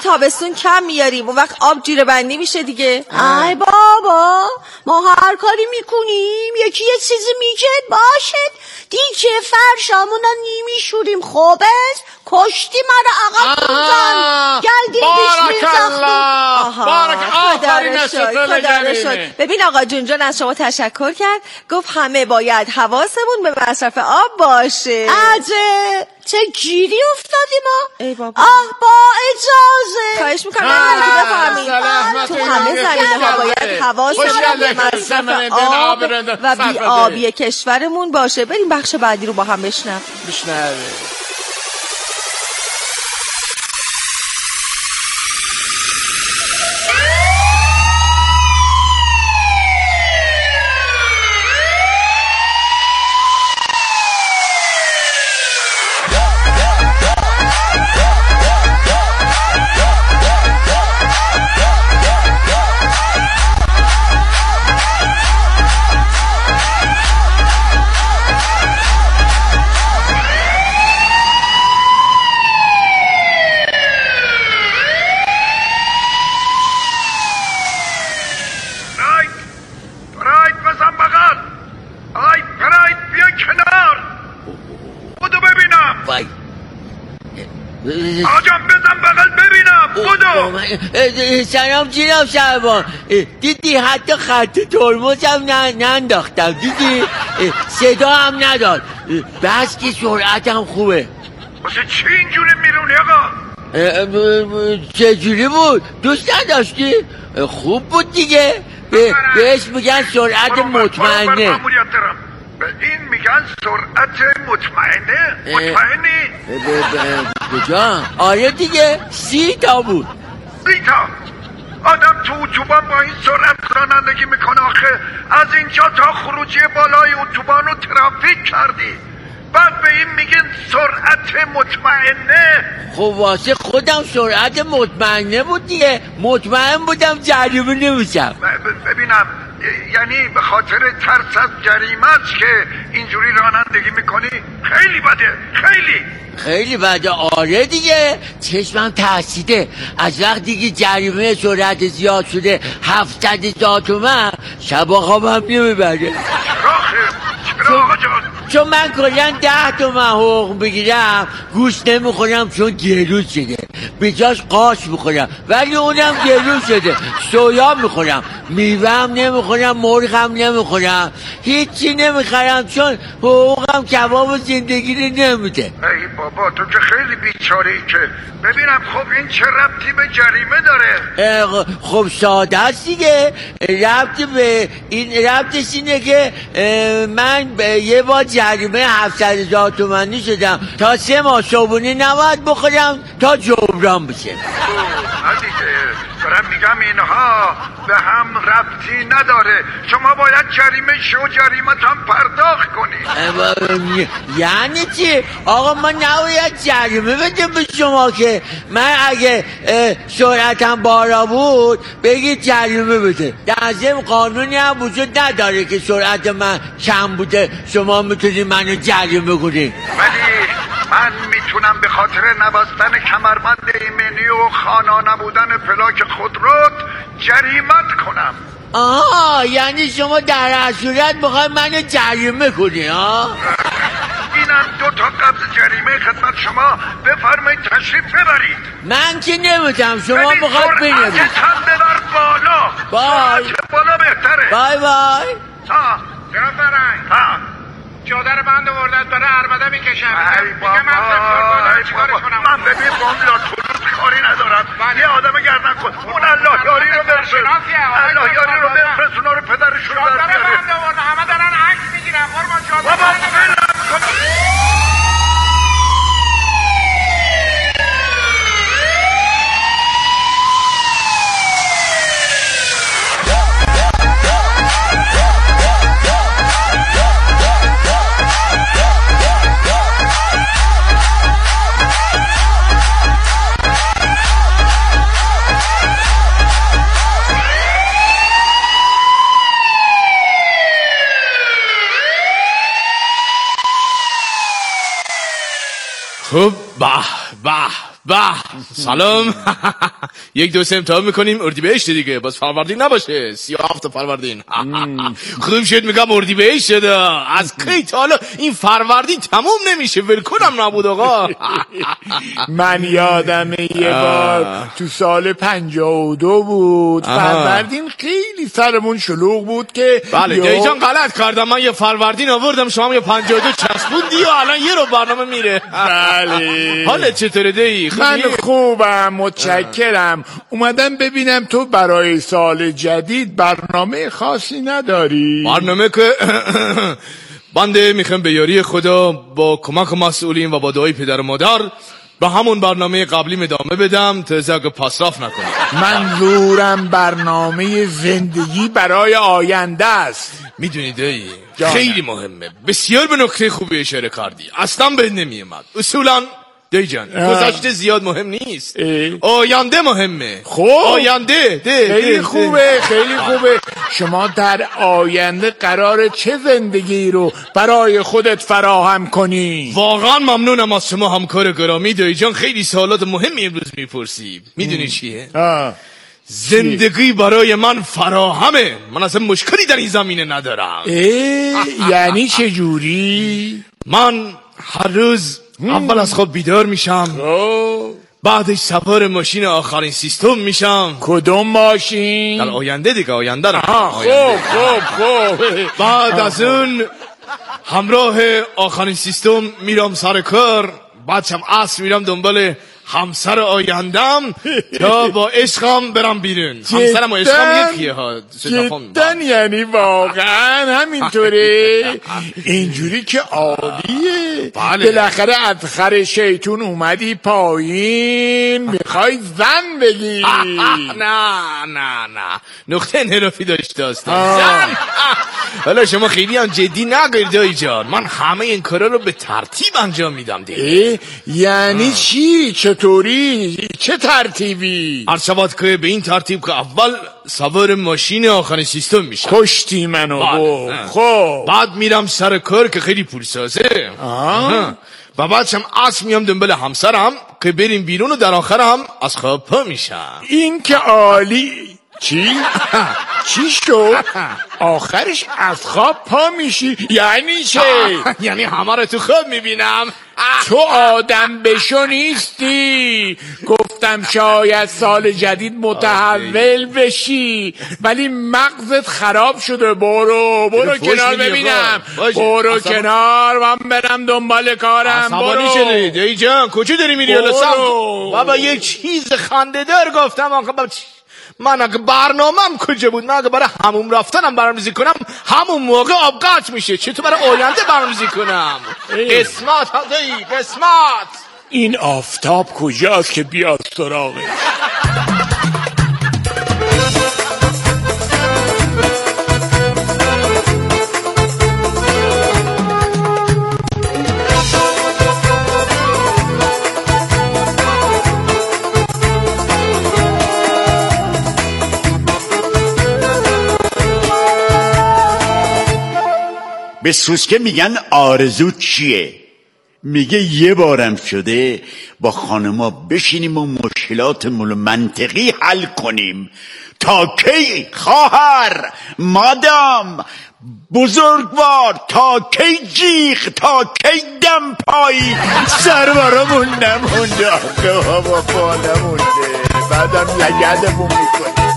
تابستون کم میاریم، اون وقت آب جیره بندی میشه دیگه. ای بابا، ما هر کاری میکنیم یکی یه چیزی میگه باشه دیگه. فرشامونو نمیشوریم. خوب است کشتی من آقا بودن گلدیم پیش میرزاختیم. بارک آفرین شد. ببین آقا جون از شما تشکر کرد، گفت همه باید حواسمون به مصرف آب باشه. عجه چه گیری افتادیم ما. ای بابا. با اجازه خواهش میکنم بفرمایید. تو همه زمینه ها باید حواسمون به مصرف آب و بی آبی کشورمون باشه. بریم بخش بعدی رو با هم بشنویم. آجام بزن بغل ببینم. بدو سلام جناب شعبان، دیدی حتی خط ترمزم ننداختم، دیدی صدا هم نداد، بس که سرعتم خوبه. واسه چی اینجوری میرونی آقا؟ چجوری بود؟ دوست نداشتی؟ خوب بود دیگه. بهش میگن سرعت مطمئنه. این میگن سرعت مطمئنه؟ مطمئنی؟ کجا؟ آره دیگه 30 تا بود. 30 تا؟ آدم تو اتوبان با این سرعت رانندگی میکنه آخه. از اینجا تا خروجی بالای اتوبان رو ترافیک کردی، بعد به این میگن سرعت مطمئنه. خب واسه خودم سرعت مطمئنه بود دیگه، مطمئن بودم جریمه نمیشم. ببینم یعنی به خاطر ترس از جریمه است که اینجوری رانندگی میکنی؟ خیلی بده، خیلی بده. آره دیگه، چشمم ترسیده. از وقتی که جریمه سرعت زیاد شده 700,000 تومان، شبا خوابم نمیبره. چرا آقا جان؟ چون من کلن 10 تومن حقوق بگیرم گوش نمیخورم چون گرون شده، به جاش قاش میخورم ولی اونم گرون شده. سویا میخورم، میوه هم نمیخورم، مرغ هم نمیخورم، هیچی نمیخورم چون حقوقم کباب و زندگی رو نمیده. ای بابا تو که خیلی بیچاره ای که. ببینم خب این چه ربطی به جریمه داره؟ خب ساده است دیگه. ربطی به این ربطش اینه که من یه بار جریمه 700,000 تومانی شدم، تا 3 ماه صبحونه نباید بخورم تا جبران بشه. دارم میگم اینها به هم ربطی نداره. شما باید جریمت هم پرداخت کنی. یعنی چی؟ آقا ما نباید جریمه بدیم به شما که. من اگه سرعتم بالا بود بگید جریمه بده. در ضمن قانونی هم وجود نداره که سرعت من کم بوده شما میتونید منو جریمه کنید. ولی من میتونم به خاطر نبستن کمربند ایمنی و خوانا نبودن پلاک خودروت جریمت کنم. یعنی شما در هر صورت میخوای منو جریمه کنی؟ اینم 2 تا قبض جریمه خدمت شما. بفرمایید تشریف ببرید. من که نمیتونم، شما میخواد بینید. سرعتم ببر بالا. بالا بهتره. بای جناب فرنگ چادر بند آوردد برای عربده میکشم. میگم من ببین با اون لاتولوت کاری ندارم. یه آدم گردن کن. اون الله یاری رو برسون. الله یاری رو برسون. اونا رو پدرشون رو چادر بند آورده همه دارن عکس میگیرن. قربان چادر بابا خب به سلام. 1-2 امتحان میکنیم اردیبهشت دیگه، باز فروردین نباشه. 37 فروردین. خوب شد میگم اردیبهشت شده. از کی تا حالا این فروردین تموم نمیشه، ولکنم نبود آقا. من یادمه یه بار تو سال 52 بود فروردین خیلی سرمون شلوغ بود که بله دیجان غلط کردم، من یه فروردین آوردم شما یه 52 چسبوندی و الان یه رو برنامه میره. بله حالت چطوره دی؟ من خوبم متشکرم. اومدم ببینم تو برای سال جدید برنامه خاصی نداری؟ برنامه که بنده میخوام به یاری خدا با کمک مسئولین و با دعای پدر و مادر به همون برنامه قبلی ادامه بدم تا زاگ پاساف نکنم. منظورم برنامه زندگی برای آینده است. میدونید خیلی مهمه، بسیار به نکته خوبی اشاره کردی، اصلا بهت نمیومد. اصولا دیجان گذشته زیاد مهم نیست، آینده مهمه. خب آینده خیلی خوبه خیلی خوبه. شما در آینده قراره چه زندگی رو برای خودت فراهم کنی؟ واقعا ممنونم از شما همکار گرامی دیجان، خیلی سوالات مهمی امروز میپرسی. میدونی چیه؟ زندگی برای من فراهمه، من اصلا مشکلی در این زمینه ندارم. یعنی چه جوری؟ من هر روز اول از خواب بیدار میشم، بعدش سوار ماشین آخرین سیستم میشم. کدوم ماشین؟ در آینده دیگه، آینده رو. خوب بعد از اون همراه آخرین سیستم میرم سر کار، بعدشم عصر میرم دنبال همسر آیندم تا با عشقم برم بیرون. همسرم و عشقم یکیه ها. جدن یعنی واقعا همینطوره؟ اینجوری که عالیه. بالاخره از خر شیطون اومدی پایین، میخوای زن بگی؟ نه نقطه انحرافی داشته هستم. حالا شما خیلی هم جدی نگیر دایی جان، من همه این کارا رو به ترتیب انجام میدم دیگه. یعنی چی؟ چطوری؟ چه ترتیبی؟ عرض که به این ترتیب که اول سوار ماشین آخرین سیستم میشم. کشتی منو. خب بعد میرم سر کار که خیلی پول سازه. و بعدشم عصر میام دنبال همسرم که بریم بیرون و در آخرم از خواب پا میشم. این که عالی. چی شد؟ آخرش از خواب پا میشی؟ یعنی چه؟ یعنی همه رو تو خواب میبینم. تو آدم بشو نیستی. گفتم شاید سال جدید متحول بشی ولی مغزت خراب شده. برو کنار ببینم. برو کنار، من برم دنبال کارم. برو شده دی جان، کجا داری میری؟ بابا یه چیز خنده‌دار گفتم آقا. من اگه برنامه‌ام کجا بود؟ من اگه برای هموم رفتنم برنامه‌ریزی کنم همون موقع آب قطع میشه، چطور برای آینده برنامه‌ریزی کنم؟ قسمت این آفتاب کجاست که بیاد سراغه؟ به سوسکه میگن آرزو چیه؟ میگه یه بارم شده با خانما بشینیم و مشکلاتمون رو منطقی حل کنیم. تا کی خواهر، مادام، بزرگوار، تا کی جیغ، تا کی دم پایی؟ سر برامون نمونده آقا، بابا پا نمونده، بعدم لگدمون میکنه.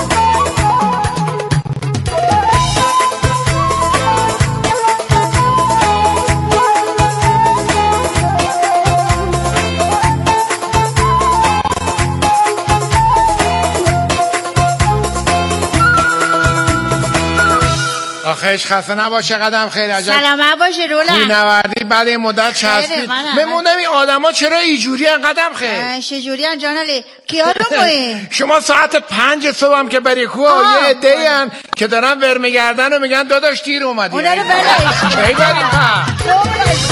آخیش خسته نباشه، قدم خیلی عجب. سلامت باشه رولا. نوردی بعد این مدت چسبید. بموندم این آدما چرا اینجوری ان؟ قدم خیلی چجوری ان جانالی؟ کیا رو موی؟ شما ساعت 5 صبح هم که بری کوه یه عده‌ای ان که دارن ورمیگردن و میگن داداش دیر اومدی. اونا رو بلش. کی بریم؟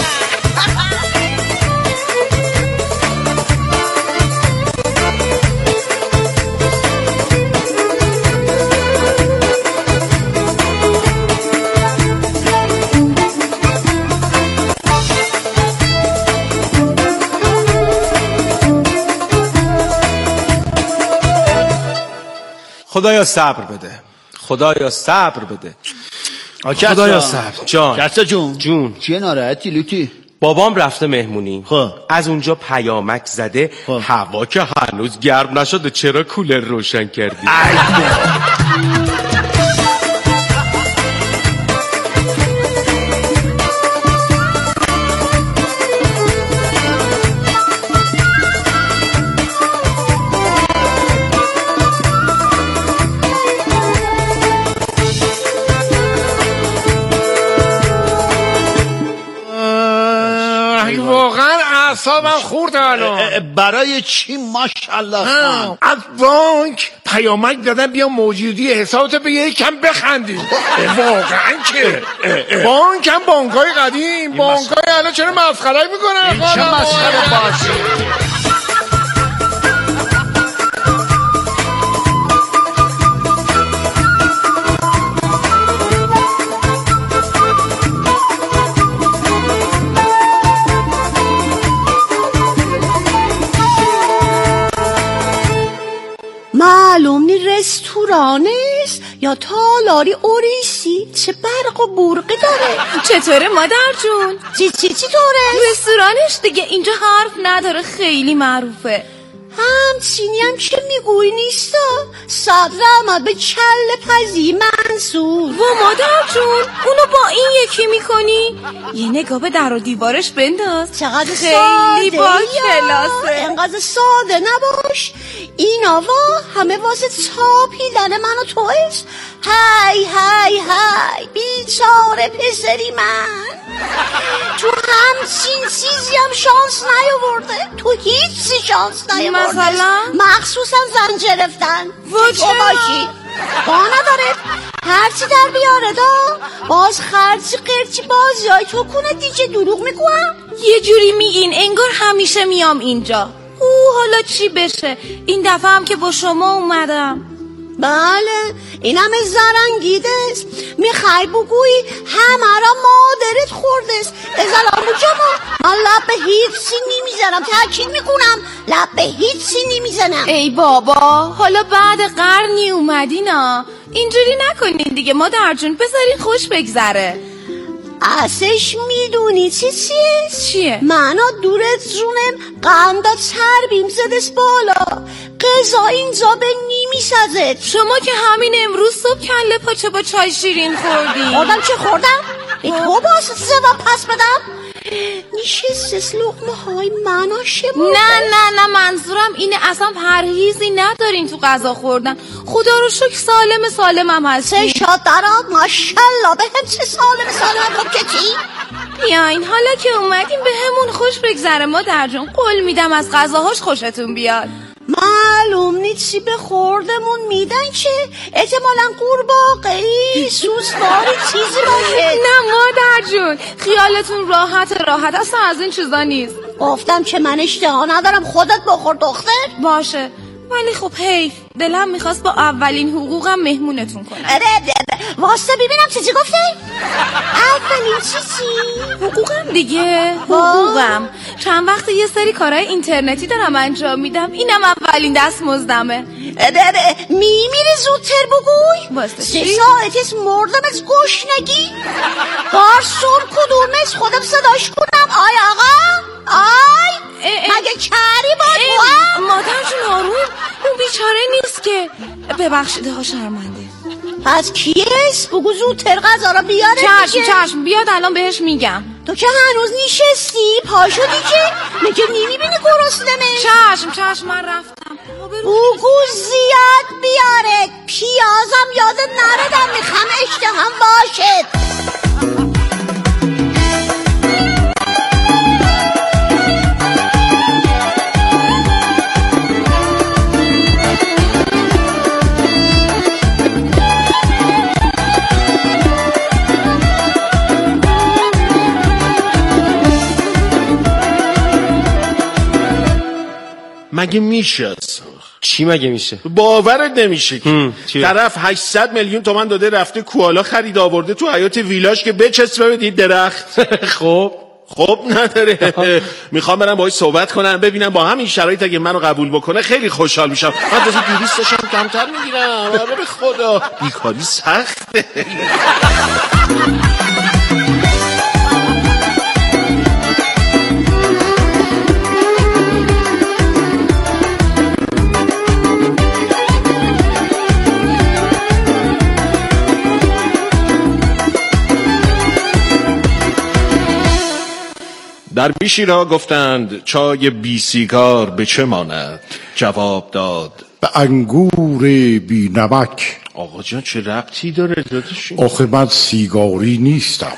خدایا صبر بده، خدایا صبر بده، خدایا صبر. جان کسا جون چیه ناراحتی لوتی؟ بابام رفته مهمونی. خب از اونجا پیامک زده هوا که هنوز گرم نشده چرا کولر روشن کردی؟ واقعا اعصابم خورد الان. برای چی؟ ماشاءالله خان. از بانک پیامک دادن بیا موجودی حسابتو به یکم بخندی. واقعا که بانک هم بانکای قدیم، بانکای الان چرا مسخره میکنن؟ چه مسخره باشه؟ معلوم نی رستوران است یا تالاری اوریسی. چه برق و برقی داره. چطوره مادر جون؟ چی طوره؟ رستورانش دیگه اینجا حرف نداره، خیلی معروفه. همچینی هم که میگوی نیستا. صدر احمد به کله پزی منصور. و مادر جون اونو با این یکی میکنی؟ یه نگاه به در و دیوارش بنداز. چقدر خیلی با کلاسه. انقدر ساده نباش. این آوا همه واسه چاپیدن من و تو است. های بیچاره پسری من. تو همچین چیزی هم شانس نیاورده. تو هیچی شانس نیاورده. مثلا؟ مخصوصا زن گرفتن. وچه؟ با نداره هرچی در بیاره دا. باز خرچی قرچی بازی های تو کنه دیگه. دروغ میگوام. یه جوری میگین انگار همیشه میام اینجا. حالا چی بشه؟ این دفعه هم که با شما اومدم. بله این همه زرنگیده است. میخوای بگویی همه را مادرت خورده است. ازالان بجمع من لب به هیچی نمیزنم. تأکید میکنم لب به هیچی نمیزنم. ای بابا حالا بعد قرنی اومدینا. اینجوری نکنین دیگه مادر جون، بذارین خوش بگذره. اسش میدونی چیه؟ منو دورت جونم قندا چربیم زدست بالا. قضا اینجا به نیمیسازد. شما که همین امروز صبح کله پاچه با چای شیرین خوردی. خوردم چه خوردم؟ به تو باست زبان پس بدم؟ نیشستس لقمه های منو شمون. نه منظورم اینه اصلا پرهیزی ندارین تو غذا خوردن. خدا رو شکر سالم هم هستی. چه شاد دارم ماشالله. به هم چه سالم هم که چی؟ بیاین حالا که اومدیم به همون خوش بگذره مادر جون. قول میدم از غذاهاش خوشتون بیاد. معلوم نیست چی به خوردمون میدن که احتمالاً قورباغه‌ای سوسماری چیزی باشه. نه مادر جون خیالتون راحت اصلا از این چیزا نیست. گفتم که من اشتها ندارم. خودت بخور دختر. باشه ولی خب حیف دلم میخواست با اولین حقوقم مهمونتون کنم. واسه ببینم چی گفته؟ اولین چی؟ حقوقم دیگه. حقوقم چند وقت یه سری کارهای اینترنتی دارم انجام میدم. اینم اولین دستمزدمه. میمیری زودتر بگوی. 3 ساعت مردم از گشنگی. گارسون کدومش خودم صداش کنم. آی آقا مگه کاری با مادر جون آروم. اون بیچاره نیست که. ببخشیده ها شرمنده. پس کیست؟ بگو زودتر غذا را بیاره. چشم بیاد الان بهش میگم. تو که هنوز نیشستی پاشو دیگه. مگه نمیبینی گرسنمه؟ چشم من رفتم. بگو زیاد بیاره. پیازم یادم نردم. میخوام اشتهام باشد. مگه میشه؟ چی مگه میشه؟ باورت نمیشه که طرف 800 میلیون تومان داده رفته کوالا خرید آورده تو حیات ویلاش که بچسبه به درخت. خب نداره. میخوام برم باهاش صحبت کنم ببینم با همین شرایط اگه منو قبول بکنه خیلی خوشحال میشم. من تازه 200 تاشم کمتر میگیرم. آره به خدا بیکاری سخته. در بیشیرا گفتند چای بی سیگار به چه ماند؟ جواب داد به انگور بی نمک. آقا جان چه ربطی داره داداشی؟ آخه من سیگاری نیستم.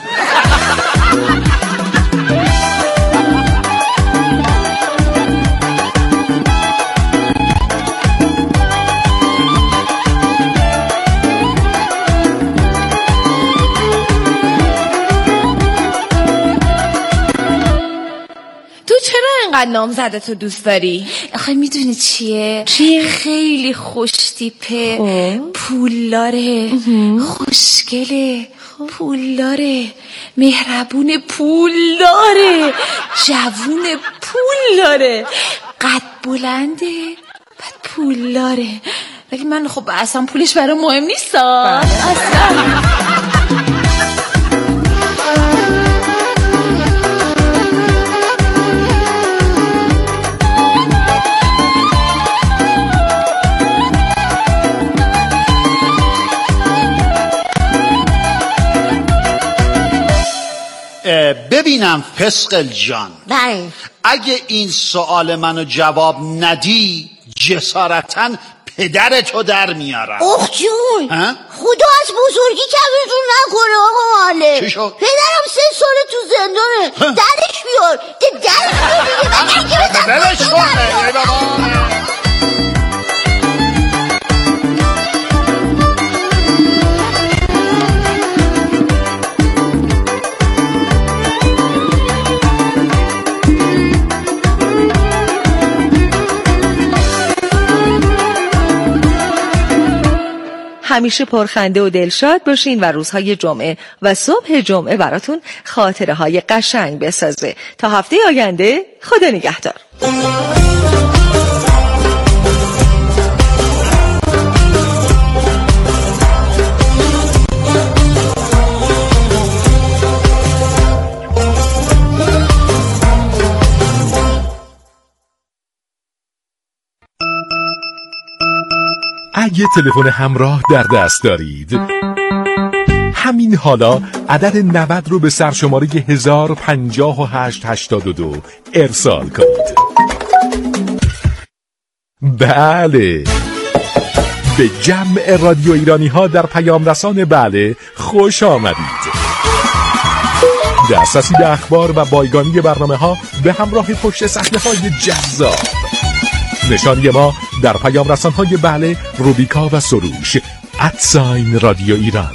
نامزدتو دوست داری؟ آخه میدونی چیه؟ خیلی خوشتیپه، پولداره، خوشگله، پولداره، مهربون، پولداره، جوون، پولداره، قد بلنده، بعد پولداره. ولی من خب اصلا پولش برام مهم نیست اصلا. ببینم فسقل جان، بله، اگه این سوال منو جواب ندی جسارتاً پدرتو در میارم. اخ جون، خدا از بزرگی کمتون نکنه آقا معلم. چی شد؟ پدرم 3 ساله تو زندانه. درش بیار، درش بیار دیگه. همیشه پرخنده و دلشاد باشین و روزهای جمعه و صبح جمعه براتون خاطره های قشنگ بسازه. تا هفته آینده خدا نگهدار. اگه تلفن همراه در دست دارید همین حالا عدد 90 رو به سرشماره 105882 ارسال کنید. بله، به جمع رادیو ایرانی ها در پیام رسان بله خوش آمدید. دسترسی به اخبار و بایگانی برنامه ها به همراه پشت صحنه های جذاب. نشانی ما در پیام رسان های بله، روبیکا و سروش @رادیو ایران.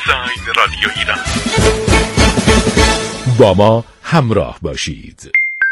با ما همراه باشید.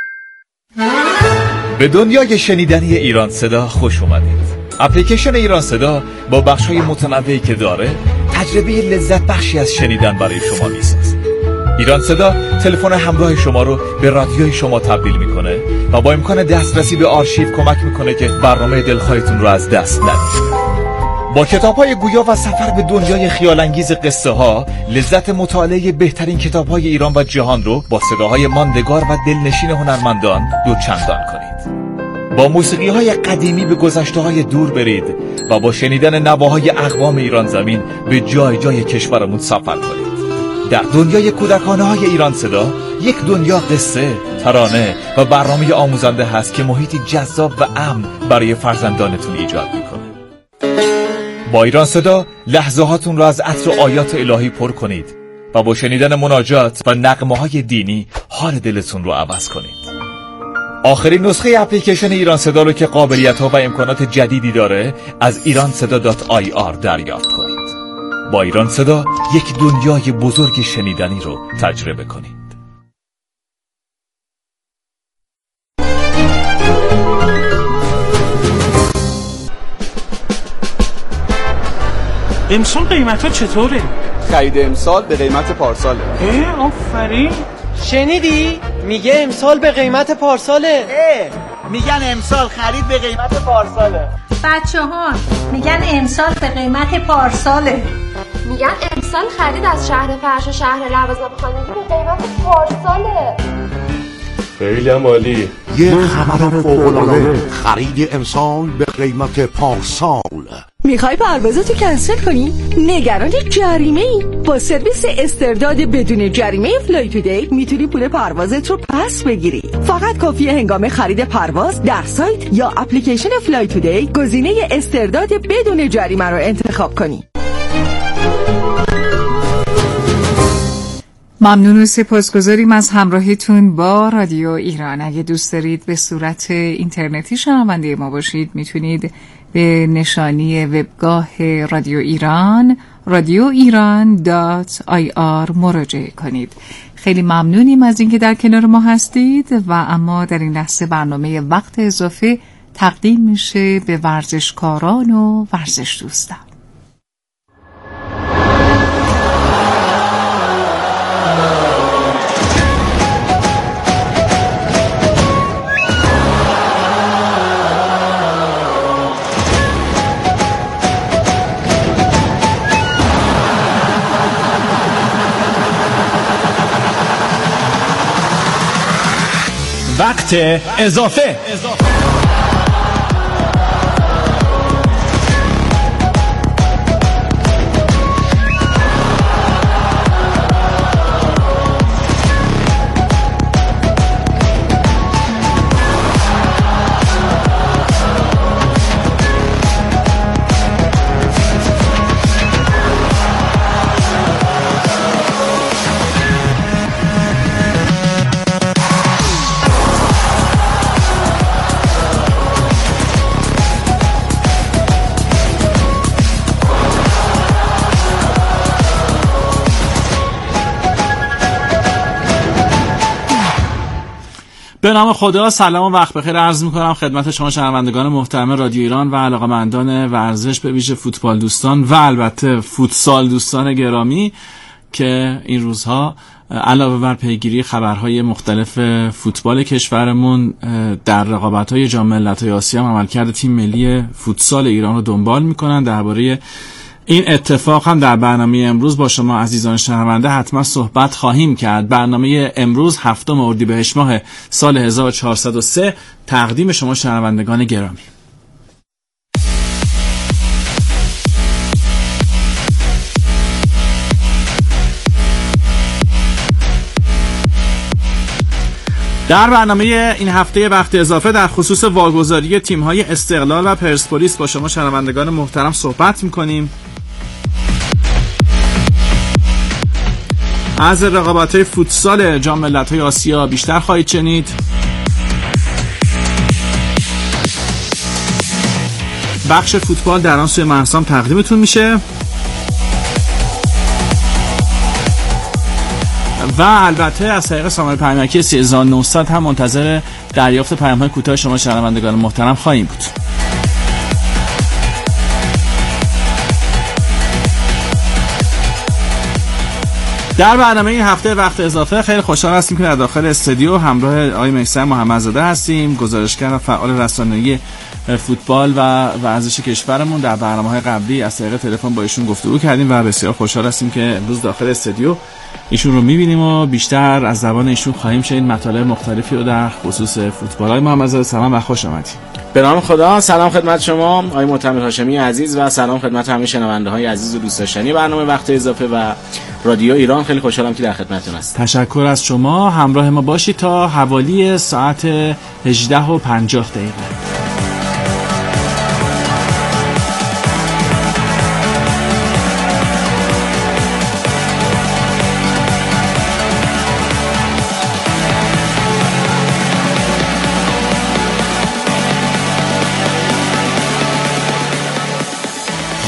به دنیای شنیدنی ایران صدا خوش اومدید. اپلیکیشن ایران صدا با بخش‌های متنوعی که داره تجربه لذت بخشی از شنیدن برای شما میسازه. ایران صدا تلفن همراه شما رو به رادیوی شما تبدیل میکنه و با امکان دسترسی به آرشیو کمک میکنه که برنامه دلخواهتون رو از دست ندید. با کتاب‌های گویا و سفر به دنیای خیال‌انگیز قصه ها، لذت مطالعه بهترین کتاب‌های ایران و جهان رو با صداهای ماندگار و دلنشین هنرمندان دوچندان کنید. با موسیقی‌های قدیمی به گذشته‌های دور برید و با شنیدن نواهای اقوام ایران زمین به جای جای کشورمون سفر کنید. در دنیای کودکانه‌های ایران صدا، یک دنیا قصه، ترانه و برنامه آموزنده هست که محیطی جذاب و امن برای فرزندانتون ایجاد میکنه. با ایران صدا لحظه هاتون را از عطر آیات الهی پر کنید و با شنیدن مناجات و نغمه‌های دینی حال دلتون رو عوض کنید. آخرین نسخه اپلیکیشن ایران صدا رو که قابلیت‌ها و امکانات جدیدی داره از iranseda.ir دریافت کنید. با ایران صدا یک دنیای بزرگ شنیدنی رو تجربه کنید. امسال قیمت ها چطوره؟ خرید امسال به قیمت پارساله. آفرین. شنیدی؟ میگه امسال به قیمت پارساله. میگن امسال خرید به قیمت پارساله. بچه‌ها میگن امسال به قیمت پارساله. میگن امسال خرید از شهر فرش و شهر لوازم خانگی به قیمت پارساله. خیلی هم عالی. یه خبر فوق‌العاده، خرید امسال به قیمت پارسال. میخوای پروازتو کنسل کنی؟ نگران جریمه ای؟ با سرویس استرداد بدون جریمه فلای تودی میتونی پول پروازت رو پس بگیری. فقط کافیه هنگام خرید پرواز در سایت یا اپلیکیشن فلای تودی گزینه استرداد بدون جریمه رو انتخاب کنی. ممنون و سپاسگزاریم از همراهیتون با رادیو ایران. اگه دوست دارید به صورت اینترنتی شنونده ما باشید میتونید به نشانی وبگاه رادیو ایران radioiran.ir مراجعه کنید. خیلی ممنونیم از اینکه در کنار ما هستید و اما در این لحظه برنامه وقت اضافه تقدیم میشه به ورزشکاران و ورزش دوستان. وقت اضافه. به نام خدا، سلام و وقت بخیر عرض می‌کنم خدمت شما شنوندگان محترم رادیو ایران و علاقه‌مندان ورزش، به ویژه فوتبال دوستان و البته فوتسال دوستان گرامی که این روزها علاوه بر پیگیری خبرهای مختلف فوتبال کشورمون در رقابت‌های جام ملت‌های آسیا هم عملکرد تیم ملی فوتسال ایران رو دنبال می‌کنن. درباره این اتفاق هم در برنامه امروز با شما عزیزان شنونده حتما صحبت خواهیم کرد. برنامه امروز 7 اردیبهشت ماه سال 1403 تقدیم شما شنوندگان گرامی. در برنامه این هفته وقت اضافه در خصوص واگذاری تیم‌های استقلال و پرسپولیس با شما شنوندگان محترم صحبت می‌کنیم. از رقابت‌های فوتسال جام ملت‌های آسیا بیشتر خواهید شنید. بخش فوتبال در آن سوی مرسام تقدیمتون میشه و البته از طریق سامانه پیامکی 3900 هم منتظر دریافت پیام‌های کوتاه شما شنوندگان محترم خواهیم بود. در برنامه این هفته وقت اضافه خیلی خوشحال هستیم که در داخل استودیو همراه آقای محسن محمدزاده هستیم، گزارشگر و فعال رسانه‌ای فوتبال و ورزش کشورمون. در برنامه‌های قبلی از طریق تلفن با ایشون گفتگو کردیم و بسیار خوشحال هستیم که امروز داخل استودیو ایشون رو می‌بینیم و بیشتر از زبان ایشون خواهیم شنید مطالب مختلفی رو در خصوص فوتبال. آقای محمدزاده سلام و خوش آمدید. به نام خدا، سلام خدمت شما آقای معتمد هاشمی عزیز و سلام خدمت همه شنونده‌های عزیز و دوست داشتنی برنامه وقت اضافه و رادیو ایران. خیلی خوشحالم که در خدمتتون هستم. تشکر از شما. همراه ما باشید تا حوالی ساعت 18:50.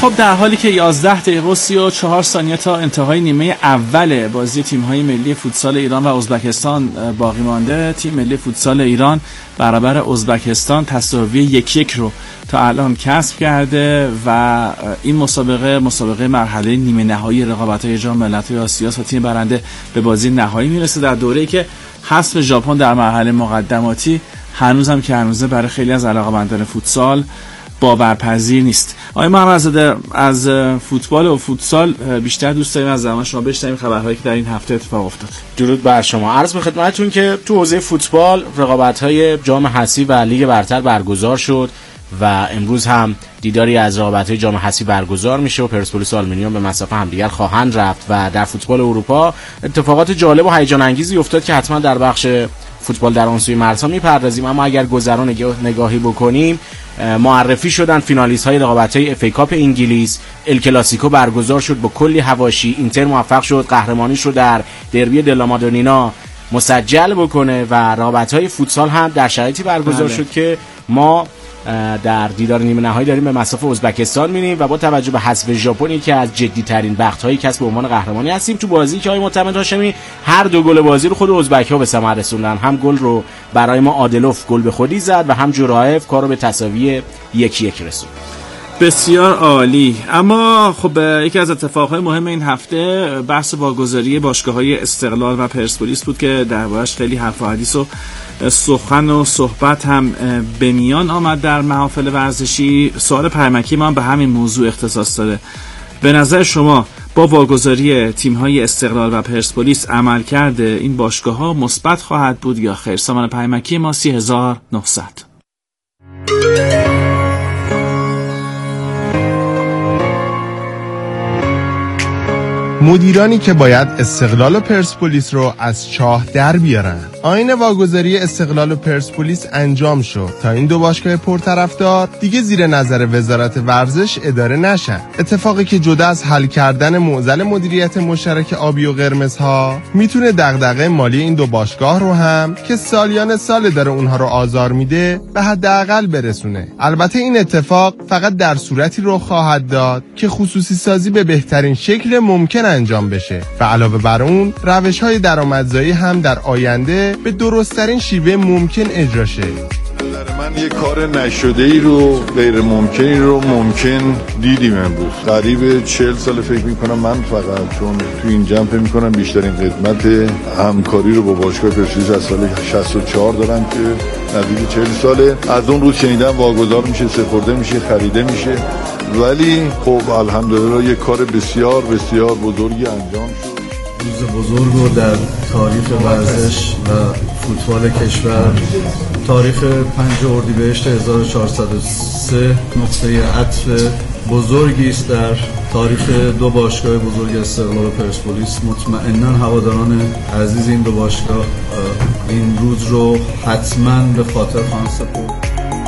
خب در حالی که 11 دقیقه و 34 ثانیه تا انتهای نیمه اول بازی تیم‌های ملی فوتسال ایران و ازبکستان باقی مانده، تیم ملی فوتسال ایران برابر ازبکستان تساوی 1-1 رو تا الان کسب کرده و این مسابقه مرحله نیمه نهایی رقابت‌های جام ملت‌های آسیا و تیم برنده به بازی نهایی میرسه در دوره‌ای که حذف ژاپن در مرحله مقدماتی هنوزم که هنوزه برای خیلی از علاقه‌مندان فوتسال باورپذیر نیست. آقای محمدزاده، از فوتبال و فوتسال بیشتر دوست داریم از زمان شما بشنویم خبرهایی که در این هفته اتفاق افتاد. درود بر شما. عرض به خدمتتون که تو حوزه فوتبال رقابت‌های جام حذفی و لیگ برتر برگزار شد و امروز هم دیداری از رقابت‌های جام حذفی برگزار میشه و پرسپولیس و آلومینیوم به مسافه همدیگر خواهند رفت و در فوتبال اروپا اتفاقات جالب و هیجان انگیزی افتاد که حتما در بخش فوتبال در آن سوی مرزها میپردازیم. اما اگر گذرا نگاهی بکنیم، معرفی شدن فینالیست های رقابت‌های اف ای کاپ انگلیس، ال کلاسیکو برگزار شد با کلی حواشی. اینتر موفق شد قهرمانیش رو در دربی دلا مادونینا مسجل بکنه و رقابت‌های فوتسال هم در شرایطی برگزار شد که ما در دیدار نیمه نهایی داریم به مسافه ازبکستان می‌ریم و با توجه به حذف ژاپن که از جدی‌ترین بخت‌های کسب عنوان قهرمانی هستیم تو بازی که آقای معتمد هاشمی هر دو گل بازی رو خود ازبک‌ها به ثمر رسوندن. هم گل رو برای ما عادلوف گل به خودی زد و هم جورایف کارو به تساوی 1-1 رسوند. بسیار عالی. اما خب یکی از اتفاقهای مهم این هفته بحث واگذاری باشگاه‌های استقلال و پرسپولیس بود که دربارش خیلی حرف و حدیث و سخن و صحبت هم به میان آمد در محافل ورزشی. سوال پرمکی ما هم به همین موضوع اختصاص داره. به نظر شما با واگذاری تیم‌های استقلال و پرسپولیس عملکرد این باشگاه‌ها مثبت خواهد بود یا خیر؟ سامان پرمکی ما 3900. مدیرانی که باید استقلال و پرسپولیس رو از چاه در بیارن. آیین واگذاری استقلال و پرسپولیس انجام شد تا این دو باشگاه پرطرفدار دیگه زیر نظر وزارت ورزش اداره نشن. اتفاقی که جدا از حل کردن معضل مدیریت مشترک آبی و قرمزها میتونه دغدغه مالی این دو باشگاه رو هم که سالیان سال داره اونها رو آزار میده به حداقل برسونه. البته این اتفاق فقط در صورتی رخ خواهد داد که خصوصی سازی به بهترین شکل ممکن انجام بشه و علاوه بر اون روش‌های درآمدزایی هم در آینده به درست‌ترین شیوه ممکن اجرا شه. من یک کار نشده ای رو غیر ممکنی رو ممکن دیدیم امروز. قریب 40 سال فکر میکنم من فقط چون تو این جمع فکر میکنم بیشترین خدمت همکاری رو با باشگاه پرسپولیس از سال 64 دارم که نزدیک 40 ساله. از اون روز شنیدم واگذار میشه، سپرده میشه، خریده میشه، ولی خب الحمدلله یک کار بسیار بسیار بزرگی انجام شد. روز بزرگ رو در تاریخ ورزش و فوتبال کشور، تاریخ 5 اردیبهشت 1403 نقطه عطف بزرگی است در تاریخ دو باشگاه بزرگ استقلال و پرسپولیس. مطمئناً هواداران عزیز این دو باشگاه این روز رو حتماً به خاطر خواهند سپرد.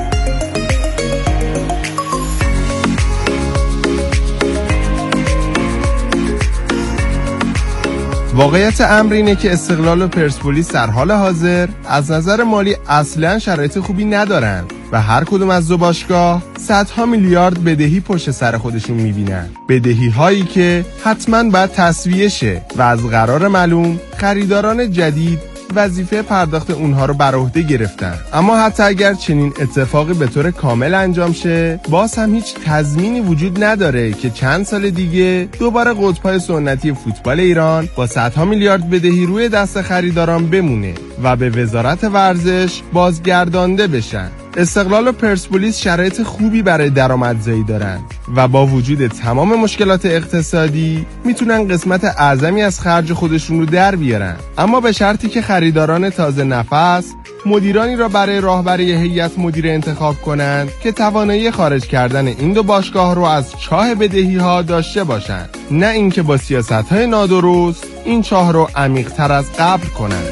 واقعیت امر اینه که استقلال و پرسپولیس در حال حاضر از نظر مالی اصلاً شرایط خوبی ندارن و هر کدوم از دو باشگاه صدها میلیارد بدهی پشت سر خودشون میبینن. بدهی هایی که حتماً باید تسویه شه و از قرار معلوم خریداران جدید وظیفه پرداخت اونها رو بر عهده گرفتن. اما حتی اگر چنین اتفاقی به طور کامل انجام شه، باز هم هیچ تضمینی وجود نداره که چند سال دیگه دوباره قطب‌های سنتی فوتبال ایران با صدها میلیارد بدهی روی دست خریداران بمونه و به وزارت ورزش بازگردانده بشن. استقلال و پرسپولیس شرایط خوبی برای درآمدزایی دارن و با وجود تمام مشکلات اقتصادی میتونن قسمت اعظمی از خرج خودشون رو در بیارن، اما به شرطی که خریداران تازه نفس مدیرانی را برای راهبری هیئت مدیره انتخاب کنند که توانایی خارج کردن این دو باشگاه رو از چاه بدهی ها داشته باشند، نه اینکه با سیاست‌های نادرست این چاه رو عمیق‌تر از قبل کنند.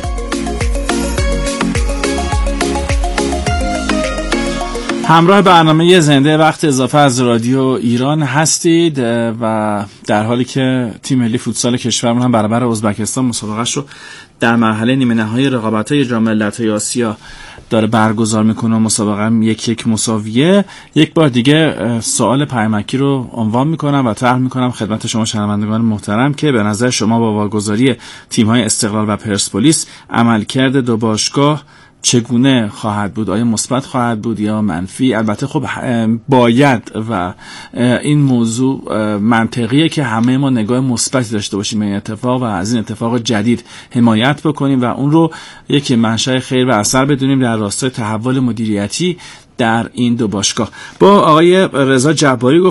همراه برنامه زنده وقت اضافه از رادیو ایران هستید و در حالی که تیم ملی فوتسال کشورمون هم برابر ازبکستان مسابقه‌اش رو در مرحله نیمه نهایی رقابت‌های جام ملت‌های آسیا داره برگزار میکنه و مسابقه هم 1-1 مساویه. یک بار دیگه سوال پیامکی رو عنوان میکنم و طرح میکنم خدمت شما شنوندگان محترم که به نظر شما با واگذاری تیم‌های استقلال و پرسپولیس عملکرد دو باشگاه چگونه خواهد بود؟ آیا مثبت خواهد بود یا منفی؟ البته خب باید و این موضوع منطقیه که همه ما نگاه مثبتی داشته باشیم به این اتفاق و از این اتفاق جدید حمایت بکنیم و اون رو یک منشأ خیر و اثر بدونیم در راستای تحول مدیریتی در این دو باشگاه. با آقای رضا جباری